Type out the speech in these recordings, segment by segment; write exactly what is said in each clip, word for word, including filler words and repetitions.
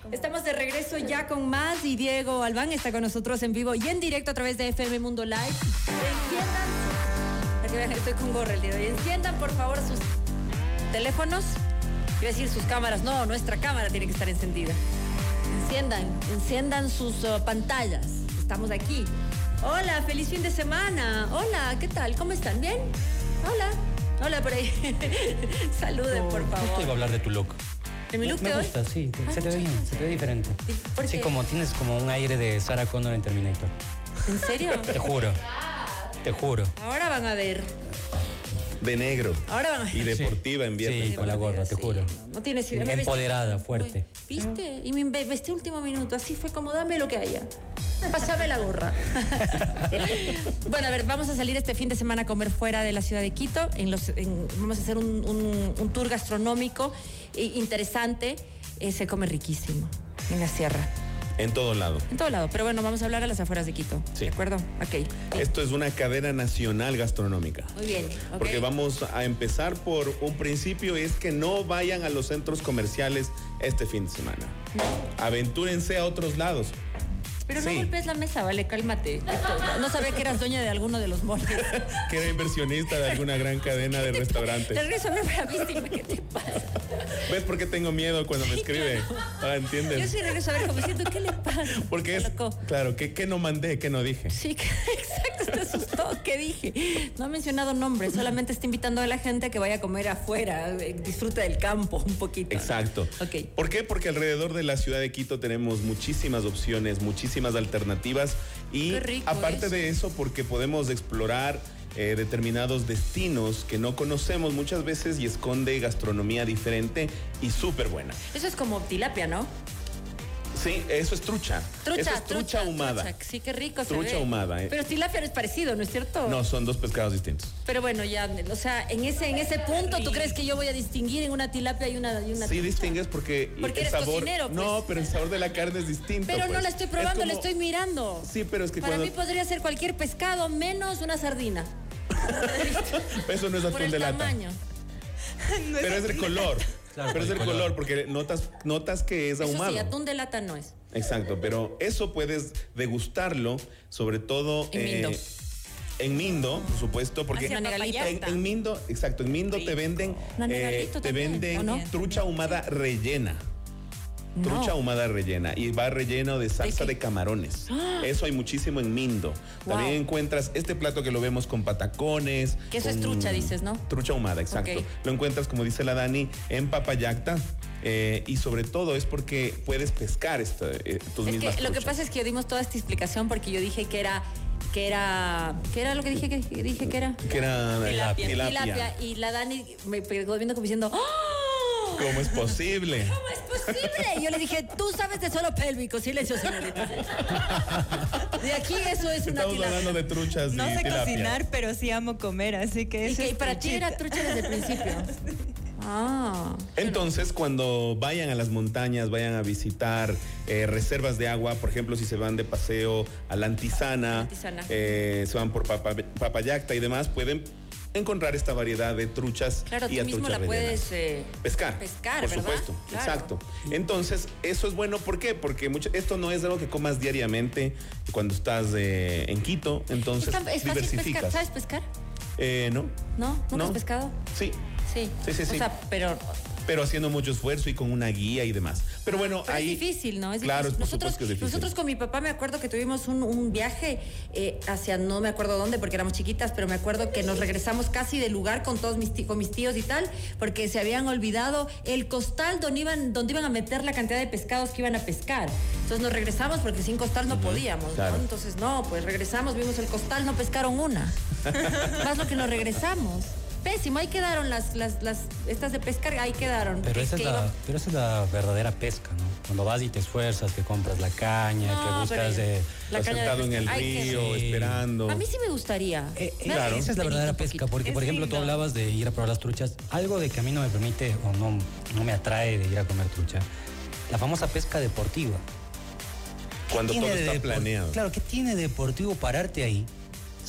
Estamos de regreso ya con más y Diego Albán está con nosotros en vivo y en directo a través de F M Mundo Live. Enciendan, para que vean, estoy con gorra el día de hoy. Enciendan por favor sus teléfonos, iba a decir sus cámaras, no, nuestra cámara tiene que estar encendida. Enciendan, enciendan sus uh, pantallas, estamos aquí. Hola, feliz fin de semana. Hola, ¿qué tal? ¿Cómo están? ¿Bien? Hola, hola por ahí. Saluden, por favor. Justo iba a hablar de tu look. ¿De mi look me de hoy? gusta, sí, te, ah, se te ve bien, se te ve diferente. ¿Por sí, qué? como tienes como un aire de Sarah Connor en Terminator. ¿En serio? Te juro, te juro. Ahora van a ver. De negro. Ahora van a ver. Y deportiva en viernes. Sí, con la gorra, te Sí, juro. No, no tienes idea. Me Empoderada, vestí- fuerte. ¿Viste? Y me inve- vestí último minuto. Así fue como, dame lo que haya. Pásame la gorra. Bueno, a ver, vamos a salir este fin de semana a comer fuera de la ciudad de Quito. En los, en- vamos a hacer un, un- un tour gastronómico eh, interesante. Eh, se come riquísimo en la sierra. En todo lado. En todo lado. Pero bueno, vamos a hablar a las afueras de Quito. Sí. ¿De acuerdo? Ok. Esto es una cadena nacional gastronómica. Muy bien. ok. Porque vamos a empezar por un principio, es que no vayan a los centros comerciales este fin de semana. Aventúrense a otros lados. Pero no Sí. golpees la mesa, vale, cálmate. No sabía que eras dueña de alguno de los moldes. Que era inversionista de alguna gran cadena de restaurantes. Te regreso a ver para mí, dime, ¿qué te pasa? ¿Ves por qué tengo miedo cuando me escribe? Ah, Yo ¿entiendes? sí regreso a ver como diciendo, ¿qué le pasa? Porque es, Loco. claro, que, que no mandé, que no dije. Sí, que- exacto, te asustó. ¿Qué dije? No ha mencionado nombres, solamente está invitando a la gente a que vaya a comer afuera, eh, disfrute del campo un poquito. Exacto. Ok. ¿Por qué? Porque alrededor de la ciudad de Quito tenemos muchísimas opciones, muchísimas alternativas y Qué rico aparte eso. de eso, porque podemos explorar eh, determinados destinos que no conocemos muchas veces y esconde gastronomía diferente y súper buena. Eso es como tilapia, ¿no? Sí, eso es trucha. Trucha, Eso es trucha, ahumada. trucha. Sí, qué rico se Trucha ve. ahumada, eh. Pero tilapia no es parecido, ¿no es cierto? No, son dos pescados distintos. Pero bueno, ya, o sea, en ese, en ese punto, ¿tú crees que yo voy a distinguir en una tilapia y una, y una Sí trucha? distingues porque, Porque el eres sabor. cocinero, pues. No, pero el sabor de la carne es distinto. Pero no pues. la estoy Es probando, la como- estoy mirando. Sí, pero es que Para cuando. mí podría ser cualquier pescado menos una sardina. Eso no es Por atún el de lata. tamaño. Pero es el color. Claro, pero es por el el color, color. porque notas, notas que es Eso ahumado. sí, atún de lata no es. Exacto, pero eso puedes degustarlo, sobre todo En Mindo. en Mindo, por supuesto, porque Hacia Negalito. en, en Mindo, exacto, en Mindo te venden, No, eh, Negalito te también, venden ¿o no? trucha ahumada rellena. No. Trucha ahumada rellena y va relleno de salsa qué? de camarones. Eso hay muchísimo en Mindo. También Wow. encuentras este plato que lo vemos con patacones. Que eso es con trucha, dices, ¿no? Trucha ahumada, exacto. Ok. Lo encuentras, como dice la Dani, en Papayacta. eh, y sobre todo es porque puedes pescar esta, eh, tus Es mismas que lo que truchas. pasa es que dimos toda esta explicación porque yo dije que era, que era, ¿qué era lo que dije que que dije que era? Que era Tilapia. tilapia. Tilapia. Y la Dani me quedó viendo como diciendo, ¡oh! ¿Cómo es posible? ¿Cómo es posible? Y yo le dije, tú sabes de suelo pélvico, silencio, señorita. De aquí eso es una Estamos hablando tilapia. de truchas No y sé tilapia. cocinar, pero sí amo comer, así que Y eso que es para ti era truchita. trucha desde el principio. Ah. Entonces, cuando vayan a las montañas, vayan a visitar eh, reservas de agua, por ejemplo, si se van de paseo a la Antisana, Antisana. eh, se van por Papa- Papayacta y demás, pueden encontrar esta variedad de truchas Claro, y tú a mismo truchas la rellenas. puedes eh, Pescar, pescar, por ¿verdad? supuesto, Claro. exacto. Entonces, eso es bueno, ¿por qué? Porque mucho, esto no es algo que comas diariamente cuando estás eh, en Quito, entonces ¿Es, tan- es fácil pescar? diversificas. ¿Sabes pescar? Eh, ¿no? ¿No? ¿Nunca No. has pescado? Sí, Sí. Sí, sí, sí. O sea, pero, pero haciendo mucho esfuerzo y con una guía y demás. Pero bueno, pero ahí... es difícil, ¿no? Es Claro, difícil. por Nosotros, supuesto que es difícil. nosotros con mi papá me acuerdo que tuvimos un, un viaje eh, hacia no me acuerdo dónde porque éramos chiquitas, pero me acuerdo que nos regresamos casi del lugar con todos mis, tí- con mis tíos y tal, porque se habían olvidado el costal donde iban, donde iban a meter la cantidad de pescados que iban a pescar. Entonces nos regresamos porque sin costal no podíamos, claro. ¿no? Entonces no, pues regresamos, vimos el costal, no pescaron una. Más lo que nos regresamos. Pésimo, ahí quedaron las, las, las, estas de pescar, ahí quedaron. Pero esa, es que la, iban- pero esa es la verdadera pesca, ¿no? Cuando vas y te esfuerzas, que compras la caña, No, que buscas... pero- eh, La Estás caña de sentado en el pescar. Ay, qué río, sí. esperando. A mí sí me gustaría. Eh, eh, Me da esa es la penita verdadera un pesca, poquito. porque Es por ejemplo tú lindo. hablabas de ir a probar las truchas, algo de que a mí no me permite o no, no me atrae de ir a comer trucha, la famosa pesca deportiva. ¿Qué Cuando tiene todo de está depor- planeado. Claro, ¿qué tiene de deportivo pararte ahí,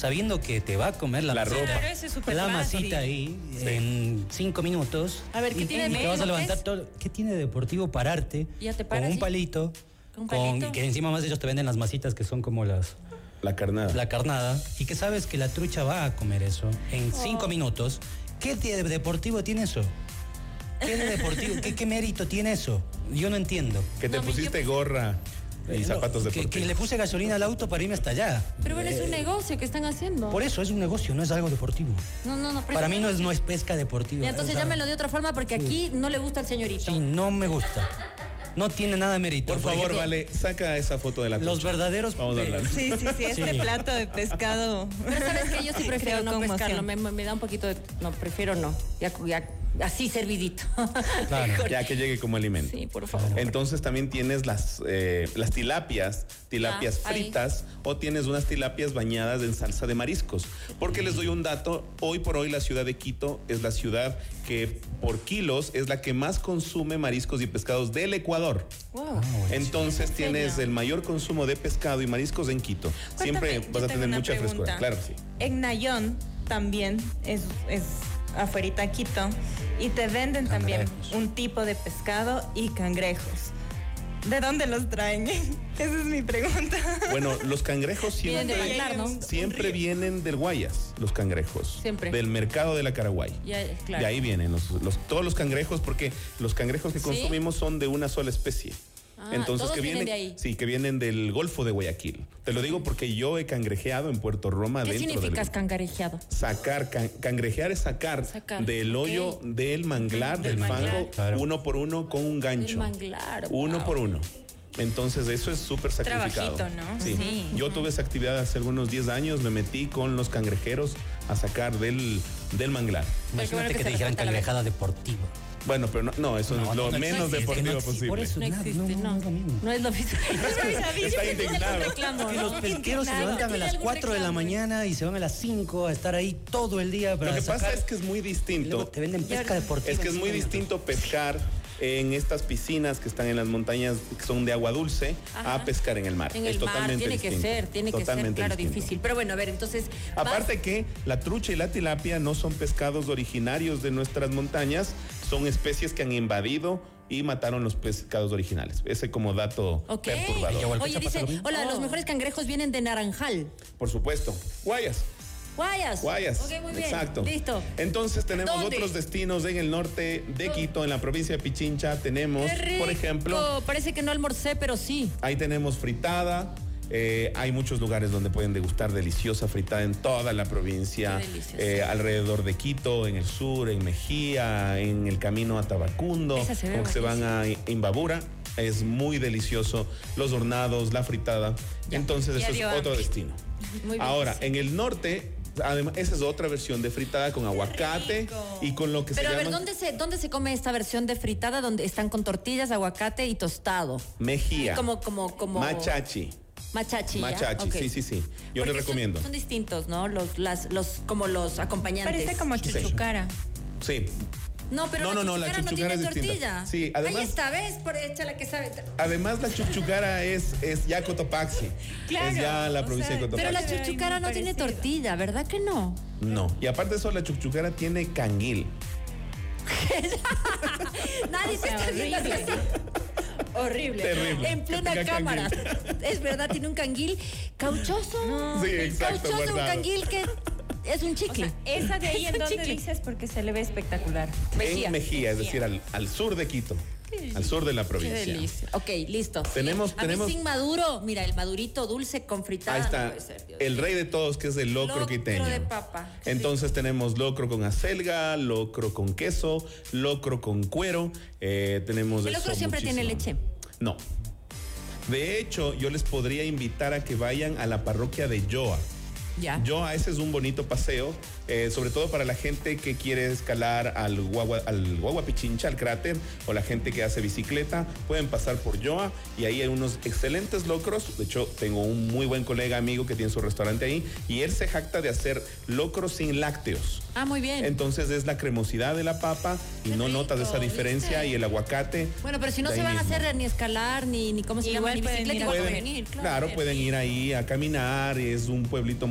sabiendo que te va a comer la, La masita, ropa. Pero eso es súper la fácil. masita ahí en cinco minutos. A ver, ¿qué y, tiene y de te vas a menos, levantar pues? todo. ¿Qué tiene de deportivo pararte Ya te con paras un y- palito? ¿Con un Con, palito? que encima más ellos te venden las masitas que son como las La carnada. la carnada y que sabes que la trucha va a comer eso en cinco minutos. ¿Qué de deportivo tiene eso? ¿Qué de deportivo? ¿Qué, qué mérito tiene eso? Yo no entiendo. Que te No, me- pusiste gorra y No, zapatos que, deportivos. que le puse gasolina al auto para irme hasta allá. Pero bueno, es un Eh, negocio que están haciendo. Por eso es un negocio, no es algo deportivo. No, no, no. pero Para es mí un no es, negocio. no es pesca deportiva. Y entonces O sea, llámenlo de otra forma porque aquí no le gusta al señorito. Sí, no me gusta. No tiene nada de mérito. Por favor, ejemplo, Vale, saca esa foto de la Los trucha. verdaderos. Vamos a eh, hablar. Sí, sí, sí, este Sí. plato de pescado. Pero sabes que yo sí prefiero Creo no conmoción. pescarlo, me, me da un poquito de... No, prefiero no. Ya, ya así servidito. Claro. Mejor. Ya que llegue como alimento. Sí, por favor. Entonces también tienes las, eh, las tilapias, tilapias Ah, ahí. fritas, o tienes unas tilapias bañadas en salsa de mariscos. Porque les doy un dato, hoy por hoy la ciudad de Quito es la ciudad que por kilos es la que más consume mariscos y pescados del Ecuador. Wow. Ah, bueno. Entonces ¿En tienes serio? el mayor consumo de pescado y mariscos en Quito. Siempre Cuéntame, vas yo a tengo tener una mucha pregunta. frescura. Claro que sí. En Nayón también es, es afuerita Quito y te venden también Cangrejos. un tipo de pescado y cangrejos. ¿De dónde los traen? Esa es mi pregunta. Bueno, los cangrejos Vienen de siempre, Bailar, ¿no? Un siempre río. vienen del Guayas, los cangrejos. Siempre. Del mercado de la Caraguay. Ya, claro. De ahí vienen los, los- todos los cangrejos, porque los cangrejos que ¿Sí? consumimos son de una sola especie. Ah, todos que vienen vienen de ahí. Sí, que vienen del Golfo de Guayaquil. Te lo digo porque yo he cangrejeado en Puerto Roma. ¿Qué dentro significa del, cangarejeado? Sacar, can- cangrejear es sacar, Sacar, del hoyo ok. del manglar, Del del, manglar. fango, Claro. uno por uno con un gancho. El manglar. Uno wow. por uno. Entonces eso es súper sacrificado. Trabajito, ¿no? Sí. Sí. Yo tuve esa actividad hace algunos diez años, me metí con los cangrejeros a sacar del, del manglar. Pero qué bueno Imagínate que que se te dijeran respeta la cangrejada deportiva. Bueno, pero no, no eso es lo no menos existe, deportivo no existe. posible. Por eso No nada, existe, no. no, no es lo mismo. No es lo mismo. Está indignado. Reclamo, Que ¿no? los pesqueros se Indignado. levantan a ¿Tiene las algún cuatro de la reclamo? mañana y se van a las cinco a estar ahí todo el día para Lo que pasa sacar. es que es muy Y luego distinto. te venden pesca deportiva. Es que es en muy cinco minutos. distinto pescar en estas piscinas que están en las montañas que son de agua dulce Ajá. a pescar en el mar. En es el mar, totalmente tiene que distinto. ser, tiene que ser, Totalmente claro, distinto. difícil. Pero bueno, a ver, entonces... vas- Aparte que la trucha y la tilapia no son pescados originarios de nuestras montañas, son especies que han invadido y mataron los pescados originales. Ese como dato Ok. perturbador. Igual Oye, pasa dice, lo mismo. hola, los Oh. mejores cangrejos vienen de Naranjal. Por supuesto. Guayas. Guayas. Guayas. Ok, muy bien. Exacto. Listo. Entonces tenemos ¿Dónde? otros destinos en el norte de ¿Dónde? Quito, en la provincia de Pichincha. Tenemos, Qué rico. por ejemplo, Parece que no almorcé, pero sí. ahí tenemos fritada. Eh, hay muchos lugares donde pueden degustar deliciosa fritada en toda la provincia, Qué delicioso. eh, alrededor de Quito, en el sur, en Mejía, en el camino a Tabacundo, Esa se ve como que se van a Imbabura. Es muy delicioso, los hornados, la fritada. Ya, Entonces, ya eso dio es otro hambre. destino. Muy bien. Ahora, en el norte, además, esa es otra versión de fritada con aguacate rico. y con lo que Pero a se ver, llama ¿dónde se, ¿dónde se come esta versión de fritada donde están con tortillas, aguacate y tostado? Mejía, Como, como, como... machachi. Machachi. ¿ya? Machachi, Ok. sí, sí, sí. Yo Porque le son- recomiendo. Son, distintos, ¿no? Los, las, los, como los acompañantes. Parece como chuchucara. Sí. No, pero No, la no, no, la chuchucara no chuchucara tiene es distinta. tortilla. Sí, además- Ahí está, ¿ves? Por hecha la que sabe. Además, la chuchucara es, es ya Cotopaxi. Claro, Es ya la o provincia sea, de Cotopaxi. Pero la Ay, muy chuchucara no tiene parecido. tortilla, ¿verdad que no? No. Y aparte de eso, la chuchucara tiene canguil. Nadie se está viendo así. Horrible. Terrible. En plena Que tenga cámara. canguil. Es verdad, tiene un canguil cauchoso. Sí, exacto, Cauchoso, un guardado. canguil que es un O chicle. sea, esa de ahí Es en un donde chicle. dices porque se le ve espectacular. Mejía. En Mejía, es decir, al, al sur de Quito. Al sur de la Qué provincia. delicia. Ok, listo. Tenemos- A tenemos- mí sin maduro, mira, el madurito dulce con fritada. Ahí no está. puede ser, Dios El mío. rey de todos, que es el locro, Locro quiteño. de papa. Qué Entonces tenemos locro con acelga, locro con queso, locro con cuero. eh, tenemos El de locro eso siempre tiene muchísimo. leche. No. De hecho, yo les podría invitar a que vayan a la parroquia de Yoa. Ya. Yoa, ese es un bonito paseo, eh, sobre todo para la gente que quiere escalar al Guagua, al Guagua Pichincha, al cráter, o la gente que hace bicicleta, pueden pasar por Yoa y ahí hay unos excelentes locros. De hecho, tengo un muy buen colega amigo que tiene su restaurante ahí y él se jacta de hacer locros sin lácteos. Ah, muy bien. Entonces es la cremosidad de la papa y Qué no notas rico, esa diferencia ¿viste? y el aguacate. Bueno, pero si no de se ahí van a mismo. hacer ni escalar, ni, ni cómo se Igual llama, ni pueden bicicleta, ir a igual Pueden, pueden ir. claro, bien. pueden ir ahí a caminar, es un pueblito muy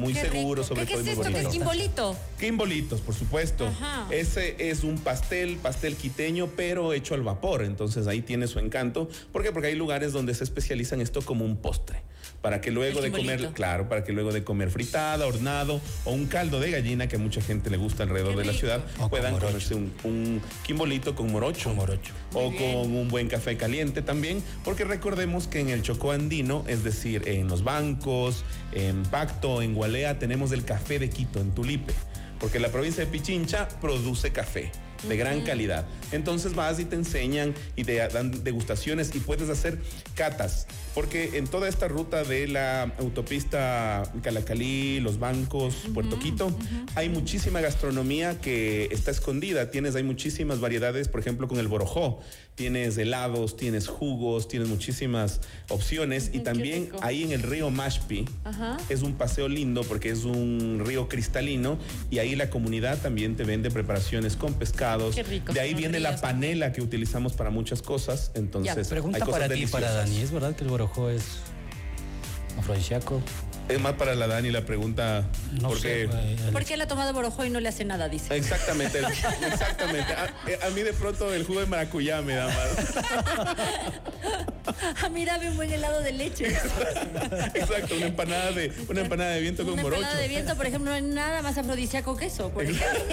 muy Qué seguro, rico. sobre ¿Qué, todo. ¿Qué y es muy esto? ¿Qué es bonito. quimbolito? Quimbolitos, por supuesto. Ajá. Ese es un pastel, pastel quiteño, pero hecho al vapor. Entonces ahí tiene su encanto. ¿Por qué? Porque hay lugares donde se especializan esto como un postre. Para que luego El de comer, quimbolito. claro, para que luego de comer fritada, hornado o un caldo de gallina que a mucha gente le gusta alrededor Qué de la rico. ciudad, O con puedan morocho. comerse un, un quimbolito con morocho. Con morocho. O Muy bien. con un buen café caliente también, porque recordemos que en el Chocó andino, es decir, en los bancos, en Pacto, en Gualea, tenemos el café de Quito, en Tulipe, porque la provincia de Pichincha produce café de gran calidad. Entonces vas y te enseñan y te dan degustaciones y puedes hacer catas, porque en toda esta ruta de la autopista Calacalí, los bancos, Puerto Quito, hay muchísima gastronomía que está escondida. Tienes, hay muchísimas variedades, por ejemplo, con el borojó. Tienes helados, tienes jugos, tienes muchísimas opciones. Y Qué también rico. ahí en el río Mashpi Ajá. es un paseo lindo porque es un río cristalino y ahí la comunidad también te vende preparaciones con pescados. Qué rico De ahí son los viene la ríos panela que utilizamos para muchas cosas. Entonces, Ya, hay Pregunta cosas para ti, deliciosas. para Dani. ¿Es verdad que el borojó es afrodisíaco? Es más para la Dani la pregunta No porque... sé. güey, Alex. ¿Por qué él ha tomado borojó y no le hace nada, dice? Exactamente, exactamente. A, a mí de pronto el jugo de maracuyá me da más. Ah, mira, ve un buen helado de leche. Exacto, una empanada de, una empanada de viento con Una morocho. empanada de viento, por ejemplo, no hay nada más afrodisíaco que eso. Por ejemplo.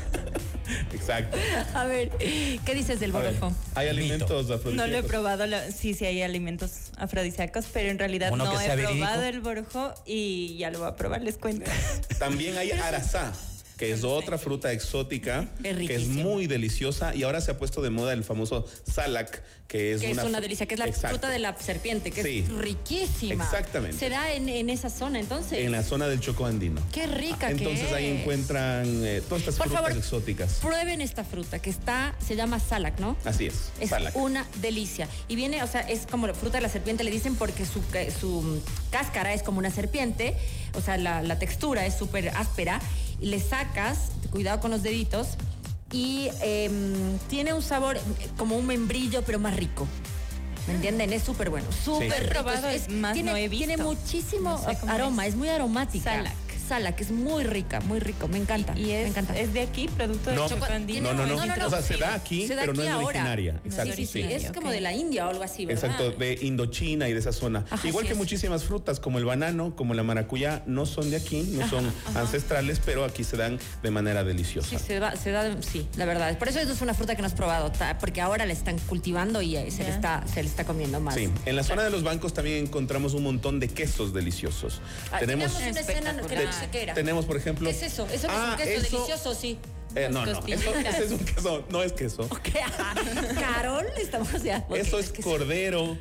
Exacto. A ver, ¿qué dices del A ver, borojó? hay alimentos afrodisíacos. No lo he probado, lo- sí, sí hay alimentos afrodisíacos, pero en realidad Uno no que he sea probado verídico. el borojó y ya lo voy a probar, les cuento. También hay arazá, que es otra fruta exótica, Es que es riquísimo. muy deliciosa y ahora se ha puesto de moda el famoso salak, que es Que es una una delicia, que es la Exacto. fruta de la serpiente, que Sí. es riquísima. Exactamente. Será en, en esa zona, entonces. en la zona del Chocó andino. Qué rica Entonces que ahí es. encuentran eh, todas estas Por frutas favor, exóticas. Prueben esta fruta que está, se llama salak, ¿no? Así es, Es salak. una delicia. Y viene, o sea, es como la fruta de la serpiente, le dicen porque su, ca- su cáscara es como una serpiente, o sea, la, la textura es súper áspera, y le sacas, cuidado con los deditos, y em, tiene un sabor como un membrillo, pero más rico. ¿Me entienden? Es súper bueno, súper Sí. rico. He probado, Es- más tiene, no he visto. tiene muchísimo No sé cómo aroma, es. es. muy aromática. Salak. Salak, es muy rica, muy rico, me encanta. Y me es, encanta. es de aquí, producto de No. Chocó Choco- andino. No, no, no. No, no, no. O sea, se Sí. da aquí, Se da pero no aquí es ahora. originaria. Sí, Exacto, sí, sí, sí. es como de la India o algo así, ¿verdad? Exacto, de Indochina y de esa zona. Ajá, Igual sí que es. muchísimas frutas, como el banano, como la maracuyá, no son de aquí, no son ancestrales, pero aquí se dan de manera deliciosa. Sí, se, va, se da, sí, la verdad. Por eso es una fruta que no has probado, ta- porque ahora la están cultivando y eh, se, le Ya. está, se le está comiendo más. Sí, en la zona de los bancos también encontramos un montón de quesos deliciosos. Ah, tenemos, teníamos una escena que no sé qué era. tenemos, por ejemplo... ¿Qué es eso? ¿Eso no Ah, es un queso eso- delicioso, sí? Eh, no, no, Costillitas. eso, ese es un queso, no es queso. ¿Qué? Ah, Carol, estamos ya. ok, Eso es que sí. cordero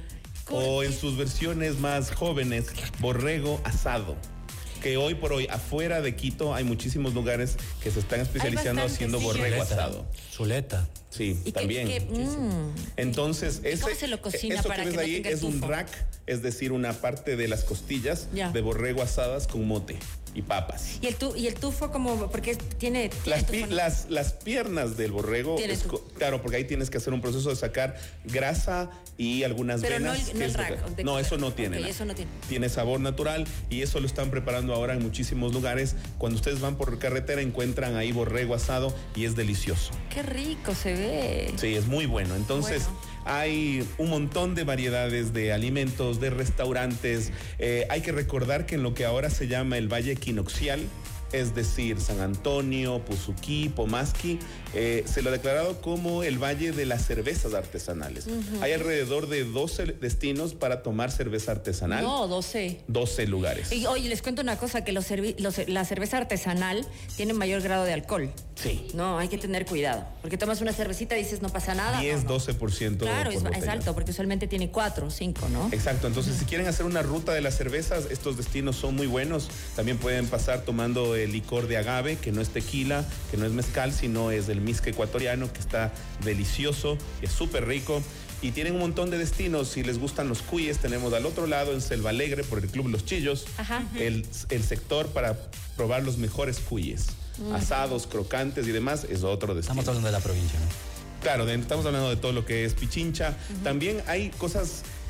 o en sus versiones más jóvenes, borrego asado. Que hoy por hoy afuera de Quito hay muchísimos lugares que se están especializando bastantes, haciendo sí. borrego Chuleta. asado. Chuleta. Sí, Y que- también. que, mm, Entonces, ¿Y ese, cómo se lo cocina eso para que ves que no ahí tenga es un tufo? rack, es decir, una parte de las costillas Ya. de borrego asadas con mote y papas. y el, tu, y el tufo como, porque es- tiene... tiene Las, tufo, pi- ¿no? las, las piernas del borrego, Tiene es tu- co- claro, porque ahí tienes que hacer un proceso de sacar grasa y algunas Pero no venas. el- no que el es- rack de no, comer. eso no tiene. Ok, nada. eso no tiene. Tiene sabor natural y eso lo están preparando ahora en muchísimos lugares. Cuando ustedes van por carretera encuentran ahí borrego asado y es delicioso. Qué rico se ve. Sí, es muy bueno. Entonces, Bueno. hay un montón de variedades de alimentos, de restaurantes. Eh, hay que recordar que en lo que ahora se llama el Valle Equinoccial, es decir, San Antonio, Puzuquí, Pomasqui, eh, se lo ha declarado como el Valle de las Cervezas Artesanales. Hay alrededor de doce destinos para tomar cerveza artesanal. No, doce. doce lugares. Y, oye, les cuento una cosa, que los servi- los- la cerveza artesanal tiene mayor grado de alcohol. Sí. No, hay que tener cuidado. Porque tomas una cervecita y dices, no pasa nada. diez, No, no. doce por ciento. Claro, por es, es botella. alto, porque usualmente tiene cuatro, cinco, ¿no? Exacto, entonces si quieren hacer una ruta de las cervezas, estos destinos son muy buenos. También pueden pasar tomando el licor de agave, que no es tequila, que no es mezcal, sino es el misque ecuatoriano, que está delicioso, es súper rico. Y tienen un montón de destinos. Si les gustan los cuyes, tenemos al otro lado, en Selva Alegre, por el Club Los Chillos, Ajá. el, el sector para probar los mejores cuyes. Asados, crocantes y demás, es otro destino. Estamos hablando de la provincia, ¿no? Claro, de- estamos hablando de todo lo que es Pichincha. También hay cosas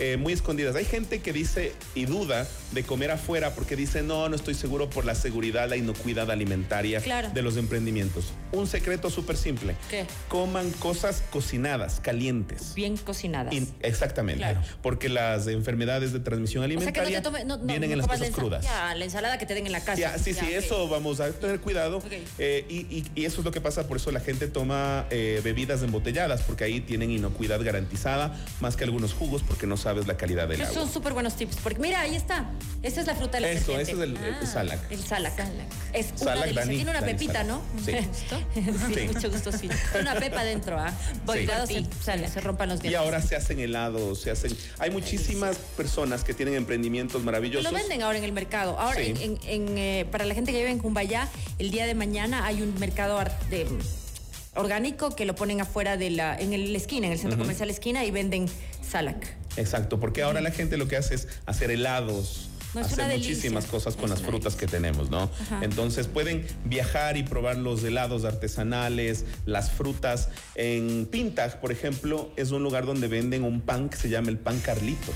eh, muy escondidas. Hay gente que dice y duda de comer afuera porque dice, no, no estoy seguro por la seguridad, la inocuidad alimentaria Claro. de los emprendimientos. Un secreto súper simple. ¿Qué? Coman cosas cocinadas, calientes. Bien cocinadas. In- exactamente. Claro. Porque las enfermedades de transmisión O sea que no alimentaria te tomes, no, no, vienen no en las comas cosas la ensa- crudas. Ya, la ensalada que te den en la casa. Ya, sí, Ya, sí, ok. eso vamos a tener cuidado. Ok. Eh, y, y- y eso es lo que pasa, por eso la gente toma eh, bebidas embotelladas, porque ahí tienen inocuidad garantizada, más que algunos jugos, porque no sabes la calidad del Esos agua. son súper buenos tips. Porque mira, ahí está. Esa es la fruta de la Eso, serpiente. ese es el- el Ah, salac. El salac. Es una Salac, delicia. Dani, Tiene una Dani pepita, Salac. ¿no? Sí. sí, Sí. mucho gusto, sí. Una pepa dentro, ¿ah? Cuidado, se, Sí. sale, se rompan los Y dientes. ahora se hacen helados, se hacen... Hay muchísimas personas que tienen emprendimientos maravillosos. Lo venden ahora en el mercado. Ahora, Sí. en, en- en, eh, para la gente que vive en Cumbayá, el día de mañana hay un mercado ar- de, orgánico que lo ponen afuera de la, en el- la esquina, en el centro comercial esquina, y venden salac. Exacto, porque ahora la gente lo que hace es hacer helados. No, es hacer una delicia. muchísimas cosas con Es las una frutas delicia. que tenemos, ¿no? Ajá. Entonces pueden viajar y probar los helados artesanales, las frutas. En Pintag, por ejemplo, es un lugar donde venden un pan que se llama el pan Carlitos.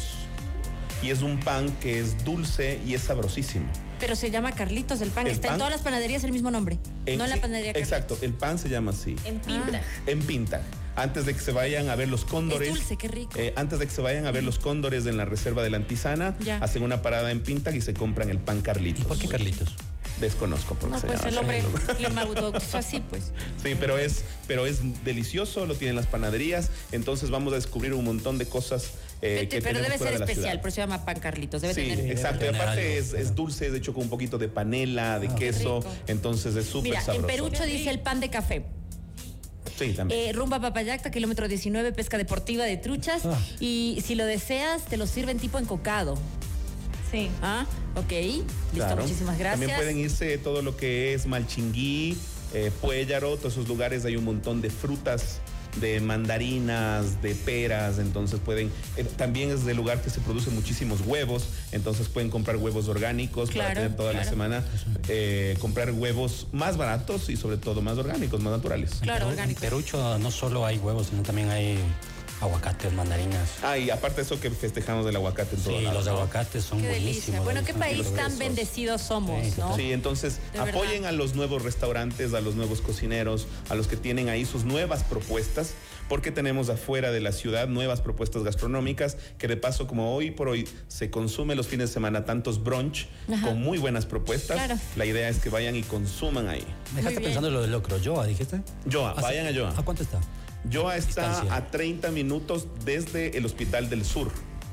Y es un pan que es dulce y es sabrosísimo. Pero se llama Carlitos el pan. ¿El Está pan? en todas las panaderías el mismo nombre. En- no en la sí, panadería Carlitos. Exacto, el pan se llama así. En pinta. En Pintag. Antes de que se vayan a ver los cóndores. Es dulce, qué rico. eh, antes de que se vayan a ver los cóndores en la reserva de la Antisana, Ya. hacen una parada en Pintag y se compran el pan Carlitos. ¿Y por qué Carlitos? Desconozco por qué No, se pues llama el así. hombre le bautizó así, pues. Sí, pero es, pero es delicioso, lo tienen las panaderías, entonces vamos a descubrir un montón de cosas eh, Pero, que pero tenemos debe fuera ser de la especial, ciudad. por eso se llama pan Carlitos. Debe Sí, tener. exacto. Y tener aparte algo, es, claro. es dulce, es hecho con un poquito de panela, de queso, rico. entonces es súper Mira, sabroso. en Perucho dice el pan de café. Sí, también. Eh, rumba Papayacta, kilómetro diecinueve, pesca deportiva de truchas. Ah. Y si lo deseas, te lo sirven tipo encocado. Sí. Ah, ok. Listo, Claro. muchísimas gracias. También pueden irse todo lo que es Malchinguí, eh, Puéllaro, todos esos lugares hay un montón de frutas, de mandarinas, de peras, entonces pueden, eh, también es del lugar que se producen muchísimos huevos, entonces pueden comprar huevos orgánicos Claro, para tener toda la claro. semana, eh, comprar huevos más baratos y sobre todo más orgánicos, más naturales. Claro, En Perú- orgánico. En Perucho no solo hay huevos, sino también hay aguacates, mandarinas. Ah, y aparte de eso que festejamos del aguacate en todo Sí, lado, los ¿no? aguacates son Qué buenísimos. delicia. Bueno, qué son país tan deliciosos. bendecidos somos, Sí, ¿no? Sí, entonces De verdad. apoyen a los nuevos restaurantes, a los nuevos cocineros, a los que tienen ahí sus nuevas propuestas, porque tenemos afuera de la ciudad nuevas propuestas gastronómicas, que de paso, como hoy por hoy se consume los fines de semana tantos brunch Ajá. con muy buenas propuestas, Claro. la idea es que vayan y consuman ahí. Dejaste bien. pensando en lo del locro. Joa, dijiste. Joa, Ah, vayan sí. a Joa. ¿A cuánto está? Joa está Distancia. a treinta minutos desde el Hospital del Sur.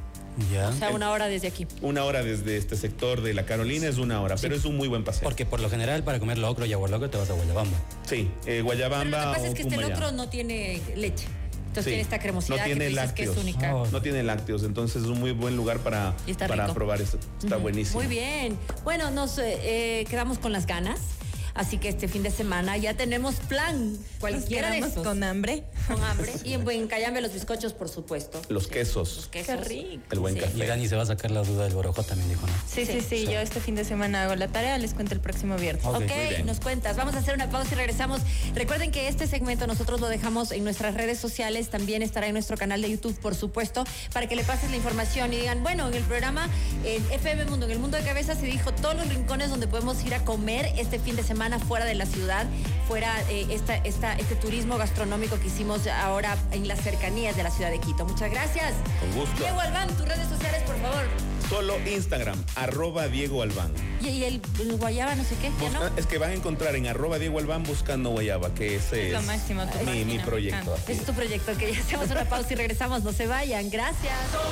Ya. O sea, una hora desde aquí. Una hora desde este sector de la Carolina es una hora, pero es un muy buen paseo. Porque por lo general para comer locro y agualoco te vas a Guayabamba. Sí, eh, Pero Guayabamba lo que pasa o es que este Cumbayá. locro no tiene leche. Entonces Sí. tiene esta cremosidad No tiene que tú dices que es lácteos. única. Oh. No tiene lácteos, entonces es un muy buen lugar para, Y está para rico. probar esto. Está Ujú. buenísimo. Muy bien. Bueno, nos eh, eh, quedamos con las ganas. Así que este fin de semana ya tenemos plan. Nos Cualquiera de quedamos esos. con hambre. Con hambre. Y en buen Cayambe los bizcochos, por supuesto. Los Los quesos, quesos. Qué rico. el buen Sí. Y café. Dani se va a sacar la duda del borojó también, dijo, ¿no? Sí, sí, Sí. sí, Yo este fin de semana hago la tarea. Les cuento el próximo viernes. Ok, Ok, muy bien. nos cuentas. Vamos a hacer una pausa y regresamos. Recuerden que este segmento nosotros lo dejamos en nuestras redes sociales. También estará en nuestro canal de YouTube, por supuesto, para que le pases la información y digan, bueno, en el programa en F M Mundo, en el Mundo de Cabeza, se dijo todos los rincones donde podemos ir a comer este fin de semana fuera de la ciudad, fuera eh, esta, esta, este turismo gastronómico que hicimos ahora en las cercanías de la ciudad de Quito. Muchas gracias. Con gusto. Diego Albán, tus redes sociales, por favor. Solo Instagram, arroba Diego Albán. Y, y el, el guayaba, no sé qué, ¿ya no? Busca- Es que van a encontrar en arroba Diego Albán buscando Guayaba, que ese Es es, lo máximo, tu mi, mi página, me proyecto. encanta. así Ese es tu proyecto, que ya hacemos una pausa y regresamos. No se vayan. Gracias.